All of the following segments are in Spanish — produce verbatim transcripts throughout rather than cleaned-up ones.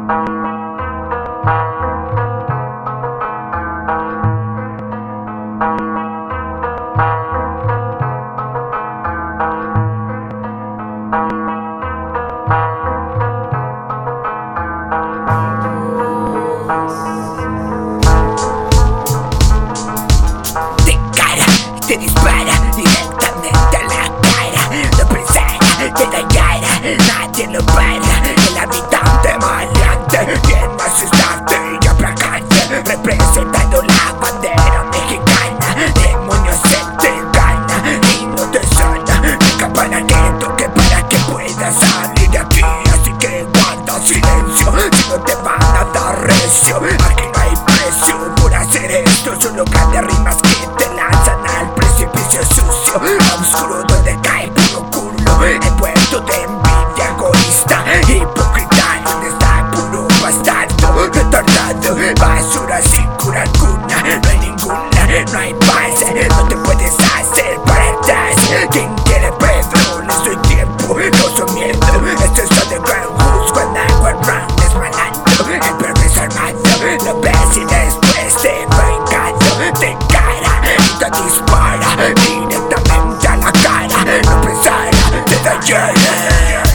Te dispara directamente a la cara. No pensara, te da cara, nadie lo para. El habitante maleante viene a asustarte y aplacarte, representando la bandera mexicana. Demonios se te gana y no te sana. Escapan al toque para que puedas salir de aquí. Así que guarda silencio, si no te van a dar recio. Aquí no hay precio por hacer esto, solo grandes rimas que te lanzan al precipicio sucio, oscuro donde cae puro culo. El puerto de envidia egoísta, hipócrita, donde está puro bastardo, retardado, basura sin cura alguna. No hay ninguna, no hay paz, no te puedes hacer para atrás. Quien quiere Pedro, les doy tiempo, no son miedo. Esto es underground, who's when I go around desmalando. El perverso armado, lo ves y después te vengado de cara y te dispara directamente a la cara. No pensara, te da hielo.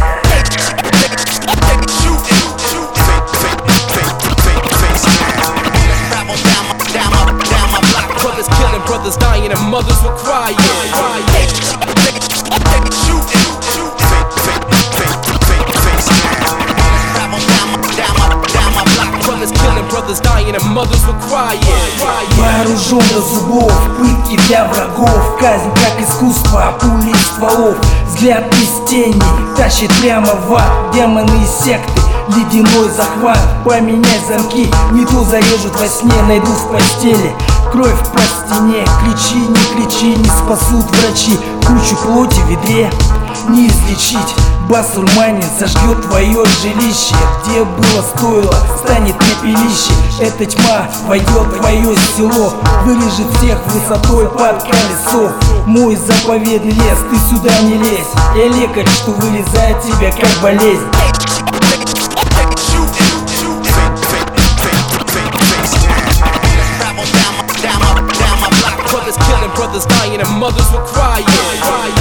Brothers killing, brothers dying, and mothers were crying. Brothers killing, brothers dying, and mothers were crying. Вооружен до зубов, пытки для врагов, казнь как искусство, пули из стволов. Взгляд из тени тащит прямо в ад. Демоны из секты, ледяной захват. Поменяй замки, не то зарежут во сне, найдут в постели. Кровь по стене, кричи, не кричи, не спасут врачи. Кучу плоти в ведре не излечить. Басурманин сожгет твое жилище. Где было стоило, станет пепелище. Эта тьма войдет в твое село, вырежет всех высотой под колесо. Мой заповедный лес, ты сюда не лезь. Я лекарь, что вылезает тебя как болезнь. Brothers killing, brothers dying, and mothers were crying.